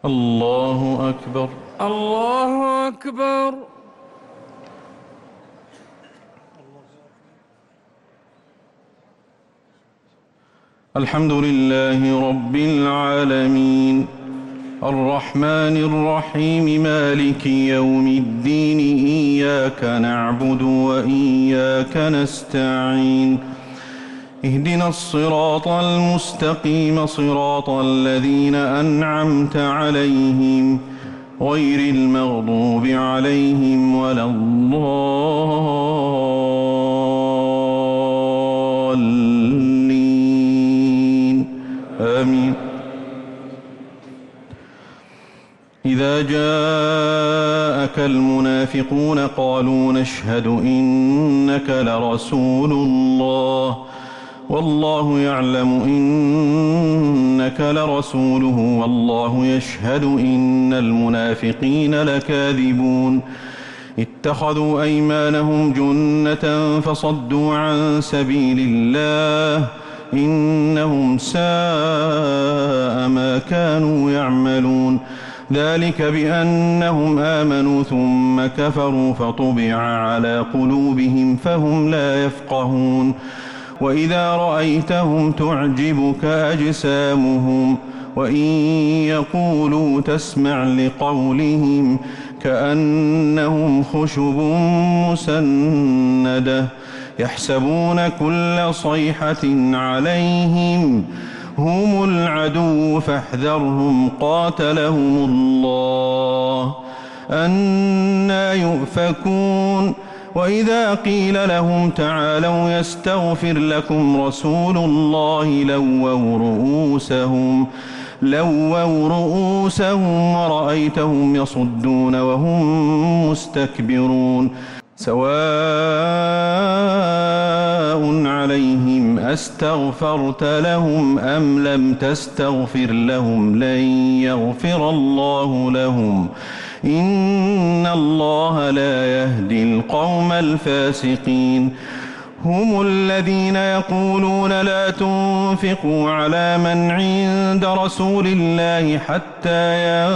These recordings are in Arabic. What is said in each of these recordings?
الله أكبر. الله أكبر. الحمد لله رب العالمين الرحمن الرحيم مالك يوم الدين إياك نعبد وإياك نستعين اهدنا الصراط المستقيم صراط الذين أنعمت عليهم غير المغضوب عليهم ولا الضالين آمين. إذا جاءك المنافقون قالوا نشهد إنك لرسول الله والله يعلم إنك لرسوله والله يشهد إن المنافقين لكاذبون اتخذوا أيمانهم جنة فصدوا عن سبيل الله إنهم ساء ما كانوا يعملون ذلك بأنهم آمنوا ثم كفروا فطبع على قلوبهم فهم لا يفقهون وإذا رأيتهم تعجبك أجسامهم وإن يقولوا تسمع لقولهم كأنهم خشب مسندة يحسبون كل صيحة عليهم هم العدو فاحذرهم قاتلهم الله أنى يؤفكون وإذا قيل لهم تعالوا يستغفر لكم رسول الله لووا رؤوسهم ورأيتهم يصدون وهم مستكبرون سواء عليهم أستغفرت لهم أم لم تستغفر لهم لن يغفر الله لهم إن الله لا يهدي القوم الفاسقين هم الذين يقولون لا تنفقوا على من عند رسول الله حتى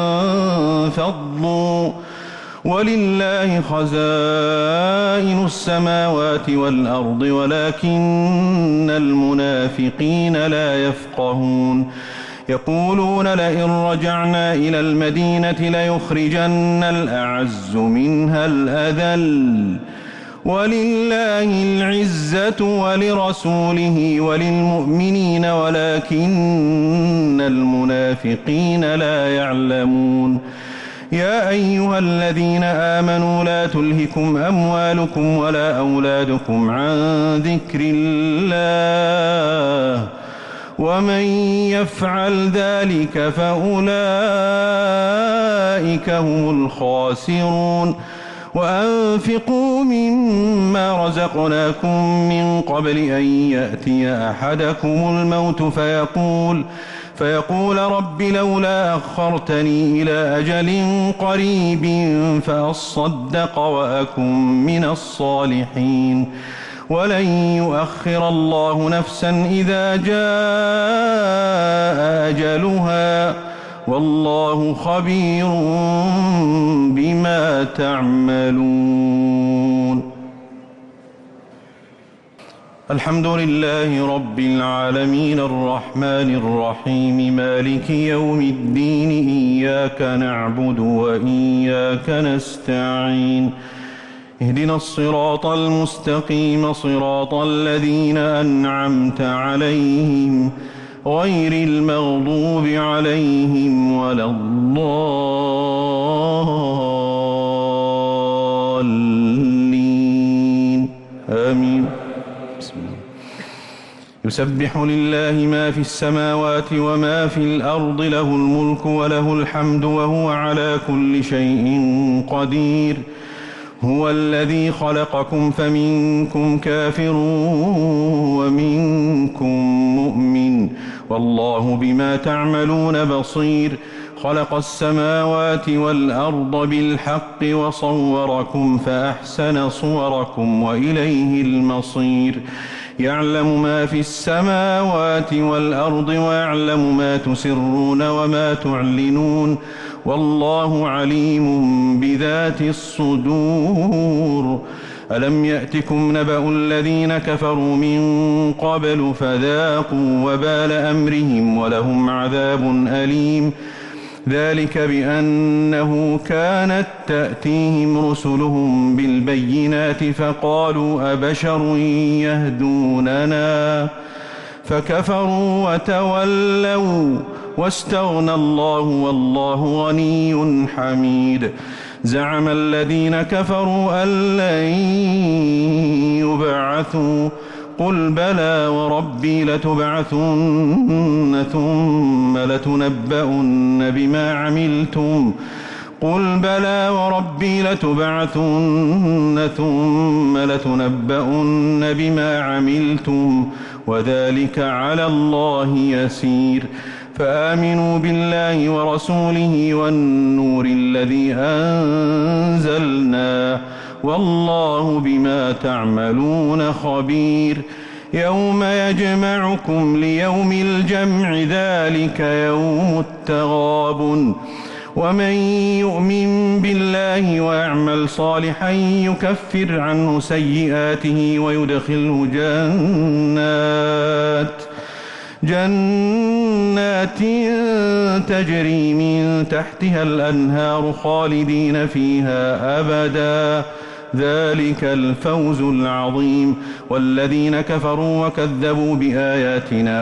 ينفضوا ولله خزائن السماوات والأرض ولكن المنافقين لا يفقهون يقولون لئن رجعنا إلى المدينة ليخرجن الأعز منها الأذل ولله العزة ولرسوله وللمؤمنين ولكن المنافقين لا يعلمون يا أيها الذين آمنوا لا تلهكم أموالكم ولا أولادكم عن ذكر الله ومن يفعل ذلك فأولئك هم الخاسرون وأنفقوا مما رزقناكم من قبل أن يأتي أحدكم الموت فيقول رب لولا أخرتني إلى أجل قريب فأصدق وأكن من الصالحين ولن يؤخر الله نفسا إذا جاء أجلها والله خبير بما تعملون. الحمد لله رب العالمين الرحمن الرحيم مالك يوم الدين إياك نعبد وإياك نستعين اهدنا الصراط المستقيم صراط الذين أنعمت عليهم غير المغضوب عليهم ولا الضالين آمين. بسم الله. يسبح لله ما في السماوات وما في الأرض له الملك وله الحمد وهو على كل شيء قدير هو الذي خلقكم فمنكم كافر ومنكم مؤمن والله بما تعملون بصير خلق السماوات والأرض بالحق وصوركم فأحسن صوركم وإليه المصير يعلم ما في السماوات والأرض ويعلم ما تسرون وما تعلنون والله عليم بذات الصدور. ألم يأتكم نبأ الذين كفروا من قبل فذاقوا وبال أمرهم ولهم عذاب أليم ذلك بأنه كانت تأتيهم رسلهم بالبينات فقالوا أبشر يهدوننا فكفروا وتولوا واستغنى الله والله غني حميد. زعم الذين كفروا أن لن يبعثوا قل بلى وربي لتبعثن ثم لتنبؤن بما عملتم قل بلى وربي لتبعثن ثم لتنبؤن بما عملتم وذلك على الله يسير. فآمنوا بالله ورسوله والنور الذي أنزلنا والله بما تعملون خبير. يوم يجمعكم ليوم الجمع ذلك يوم التغابن ومن يؤمن بالله ويعمل صالحا يكفر عنه سيئاته ويدخله جنات تجري من تحتها الأنهار خالدين فيها أبدا ذلك الفوز العظيم. والذين كفروا وكذبوا بآياتنا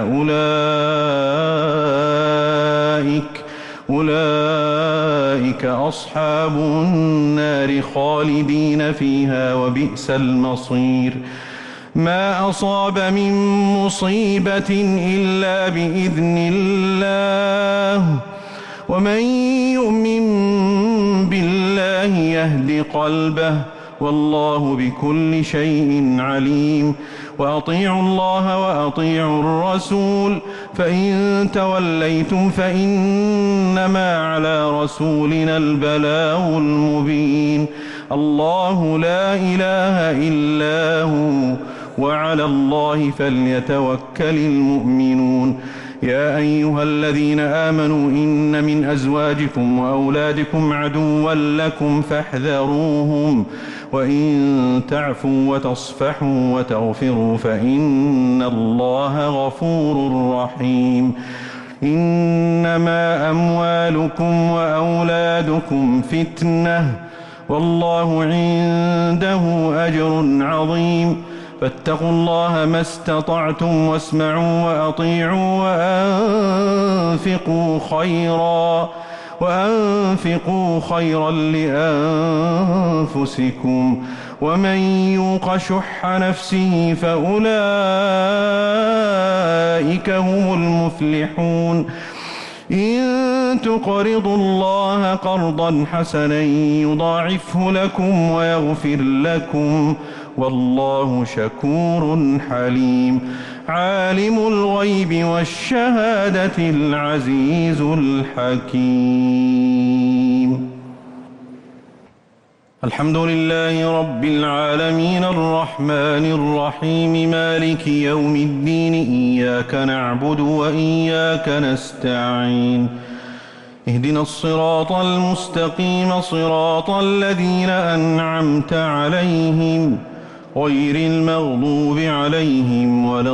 أولئك أصحاب النار خالدين فيها وبئس المصير. ما أصاب من مصيبة إلا بإذن الله ومن يؤمن بالله يهد قلبه والله بكل شيء عليم. وأطيعوا الله وأطيعوا الرسول فإن توليتم فإنما على رسولنا البلاغ المبين. الله لا إله إلا هو وعلى الله فليتوكل المؤمنون. يا أيها الذين آمنوا إن من أزواجكم وأولادكم عدوا لكم فاحذروهم وإن تعفوا وتصفحوا وتغفروا فإن الله غفور رحيم. إنما أموالكم وأولادكم فتنة والله عنده أجر عظيم. فاتقوا الله ما استطعتم واسمعوا وأطيعوا وأنفقوا خيرا لأنفسكم ومن يوق شح نفسه فأولئك هم المفلحون. إن تقرضوا الله قرضا حسنا يضاعفه لكم ويغفر لكم والله شكور حليم. عالم الغيب والشهادة العزيز الحكيم. الحمد لله رب العالمين الرحمن الرحيم مالك يوم الدين إياك نعبد وإياك نستعين اهدنا الصراط المستقيم صراط الذين أنعمت عليهم غير المغضوب عليهم ولا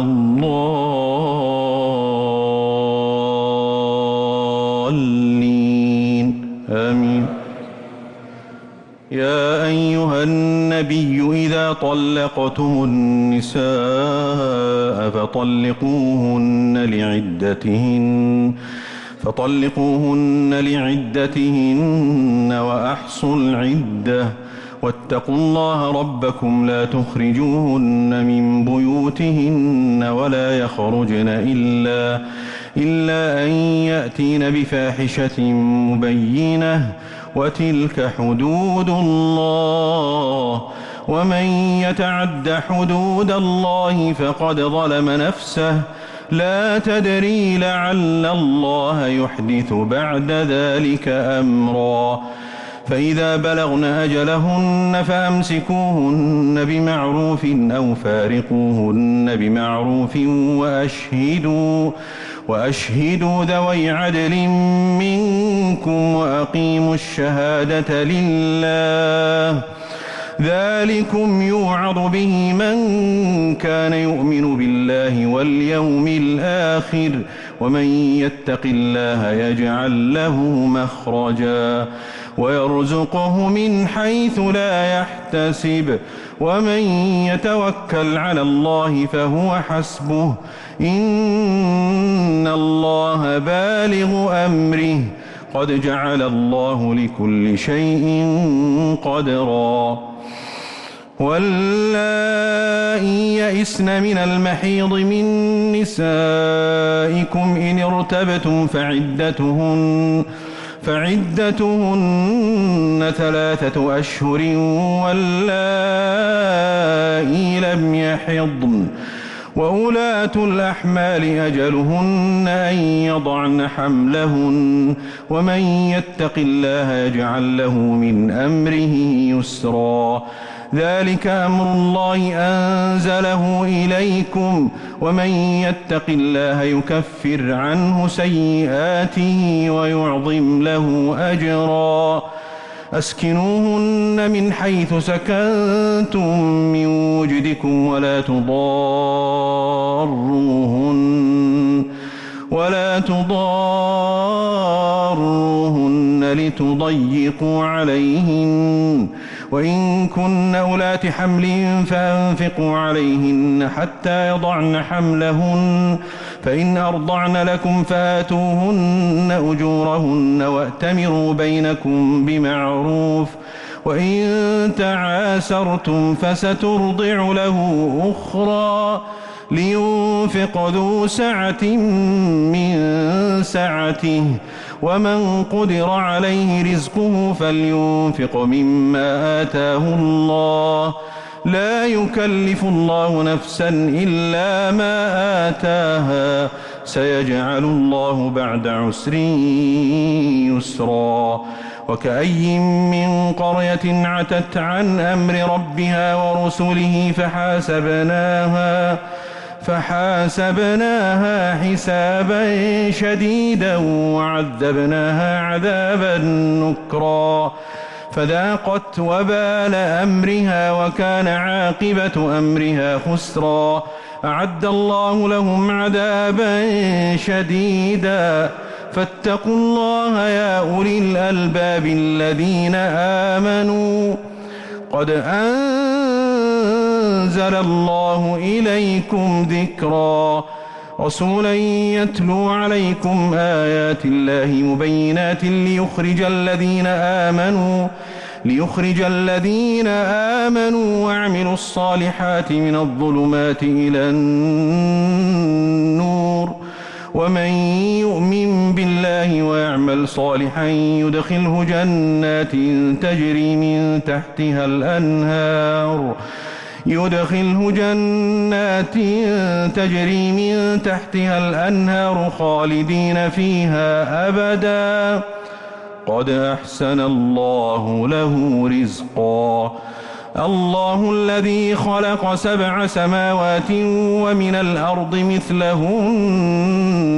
الضالين آمين. يا أيها النبي إذا طلقتم النساء فطلقوهن لعدتهن وأحصوا العدة واتقوا الله ربكم لا تخرجوهن من بيوتهن ولا يخرجن إلا أن يأتين بفاحشة مبينة وتلك حدود الله ومن يتعد حدود الله فقد ظلم نفسه لا تدري لعل الله يحدث بعد ذلك أمرا. فإذا بلغن أجلهن فأمسكوهن بمعروف أو فارقوهن بمعروف وأشهدوا ذوي عدل منكم وأقيموا الشهادة لله. ذلكم يوعظ به من كان يؤمن بالله واليوم الآخر ومن يتق الله يجعل له مخرجا ويرزقه من حيث لا يحتسب ومن يتوكل على الله فهو حسبه إن الله بالغ أمره قد جعل الله لكل شيء قدرا. واللائي يئسن من المحيض من نسائكم إن ارتبتم فعدتهن 3 أشهر واللائي لم يحضن وأولاة الأحمال أجلهن أن يضعن حملهن ومن يتق الله يجعل له من أمره يسرا. ذلك أمر الله أنزله إليكم ومن يتق الله يكفر عنه سيئاته ويعظم له أجرا. أسكنوهن من حيث سكنتم من وجدكم ولا تضاروهن لتضيقوا عليهن وإن كن أولات حمل فأنفقوا عليهن حتى يضعن حملهن فإن أرضعن لكم فآتوهن أجورهن وأتمروا بينكم بمعروف وإن تعاسرتم فسترضع له أخرى لينفق ذو سعة من سعته ومن قدر عليه رزقه فلينفق مما آتاه الله لا يكلف الله نفسا إلا ما آتاها سيجعل الله بعد عسر يسرا. وكأي من قرية عتت عن أمر ربها ورسله فحاسبناها حسابا شديدا وعذبناها عذابا نكرا فذاقت وبال أمرها وكان عاقبة أمرها خسرا. أعد الله لهم عذابا شديدا فاتقوا الله يا أولي الألباب الذين آمنوا قد أنزل الله إليكم ذكرا رسولا يتلو عليكم آيات الله مبينات ليخرج الذين آمنوا وعملوا الصالحات من الظلمات إلى النور ومن يؤمن بالله ويعمل صالحا يدخله جنات تجري من تحتها الأنهار خالدين فيها أبدا قد أحسن الله له رزقا. الله الذي خلق 7 سماوات ومن الأرض مثلهن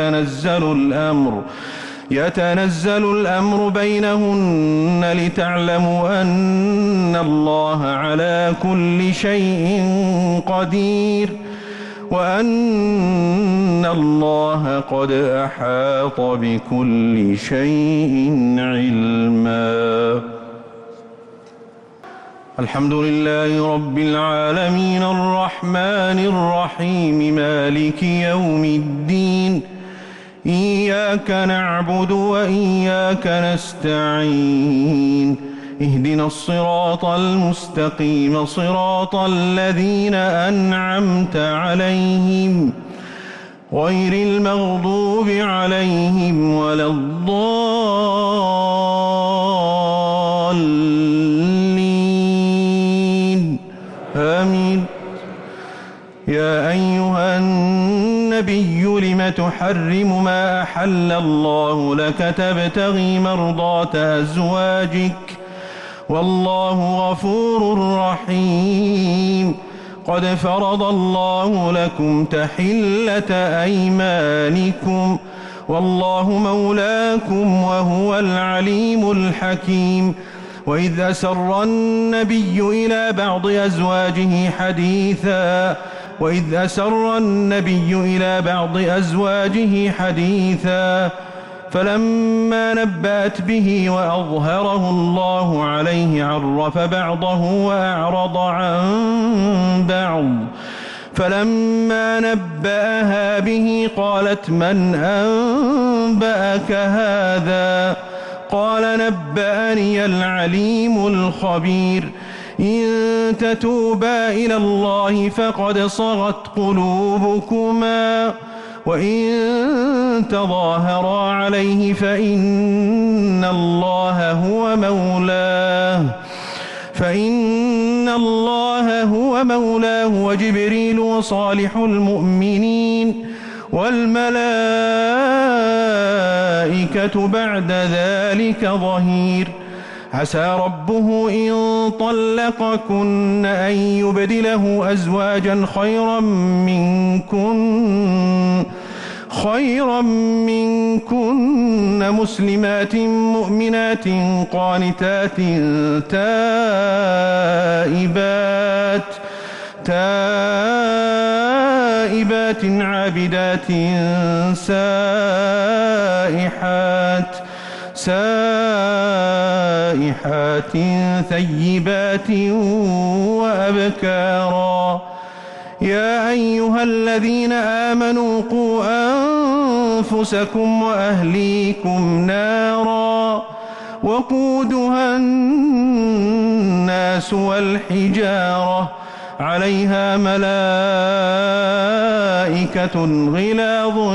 يتنزل الأمر بينهن لتعلموا أن الله على كل شيء قدير وأن الله قد أحاط بكل شيء علما. الحمد لله رب العالمين الرحمن الرحيم مالك يوم الدين إياك نعبد وإياك نستعين اهدنا الصراط المستقيم صراط الذين أنعمت عليهم غير المغضوب عليهم ولا الضالين آمين. يا أيها النبي لم تحرم ما أحل الله لك تبتغي مرضات أزواجك والله غفور رحيم قد فرض الله لكم تحلة أيمانكم والله مولاكم وهو العليم الحكيم وإذ أسر النبي إلى بعض أزواجه حديثا فلما نبأت به وأظهره الله عليه عرف بعضه وأعرض عن بعض فلما نبأها به قالت من أنبأك هذا قال نبأني العليم الخبير إن تتوبا إلى الله فقد صغت قلوبكما وإن تظاهرا عليه فإن الله هو مولاه وجبريل وصالح المؤمنين والملائكة بعد ذلك ظهير عسى ربه إن طلقكن أن يبدله أزواجا خيرا منكن مسلمات مؤمنات قانتات تائبات عابدات سائحات ثيبات وأبكارا يا أيها الذين آمنوا قوا أنفسكم وأهليكم نارا وقودها الناس والحجارة عليها ملائكة غلاظ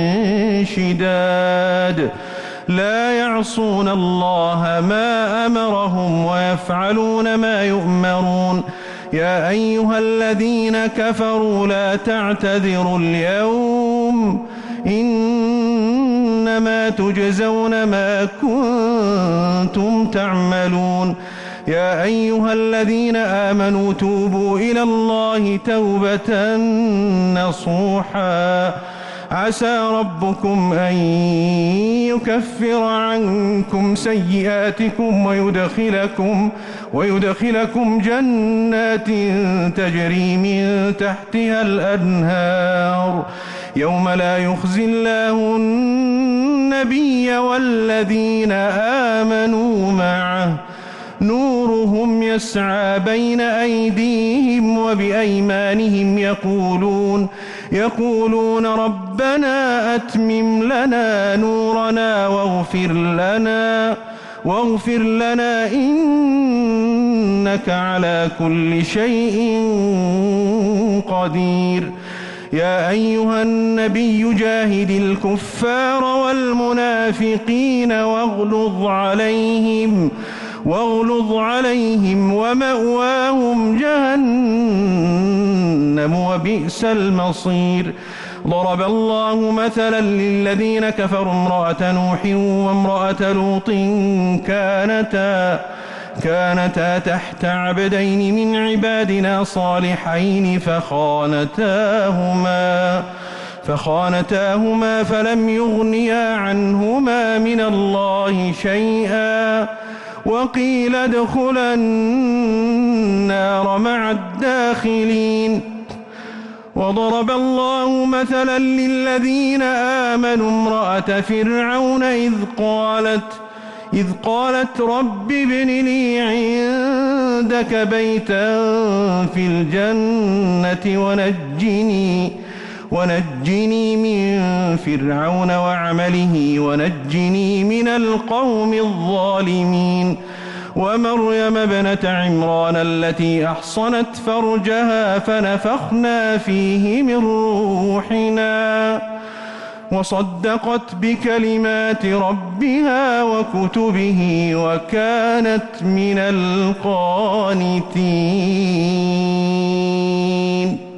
شداد لا يعصون الله ما أمرهم ويفعلون ما يؤمرون يا أيها الذين كفروا لا تعتذروا اليوم إنما تجزون ما كنتم تعملون يا أيها الذين آمنوا توبوا إلى الله توبة نصوحا عسى ربكم أن يكفر عنكم سيئاتكم ويدخلكم جنات تجري من تحتها الأنهار يوم لا يخزي الله النبي والذين آمنوا معه نورهم يسعى بين أيديهم وبأيمانهم يقولون ربنا أتمم لنا نورنا واغفر لنا إنك على كل شيء قدير يا أيها النبي جاهد الكفار والمنافقين واغلظ عليهم ومأواهم جهنم وبئس المصير ضرب الله مثلا للذين كفروا امرأة نوح وامرأة لوط كانتا تحت عبدين من عبادنا صالحين فخانتاهما فلم يغنيا عنهما من الله شيئا وقيل ادخلا النار مع الداخلين وضرب الله مثلا للذين آمنوا امرأة فرعون إذ قالت رب ابن لي عندك بيتا في الجنة ونجني من فرعون وعمله ونجني من القوم الظالمين ومريم ابنة عمران التي أحصنت فرجها فنفخنا فيه من روحنا وصدقت بكلمات ربها وكتبه وكانت من القانتين.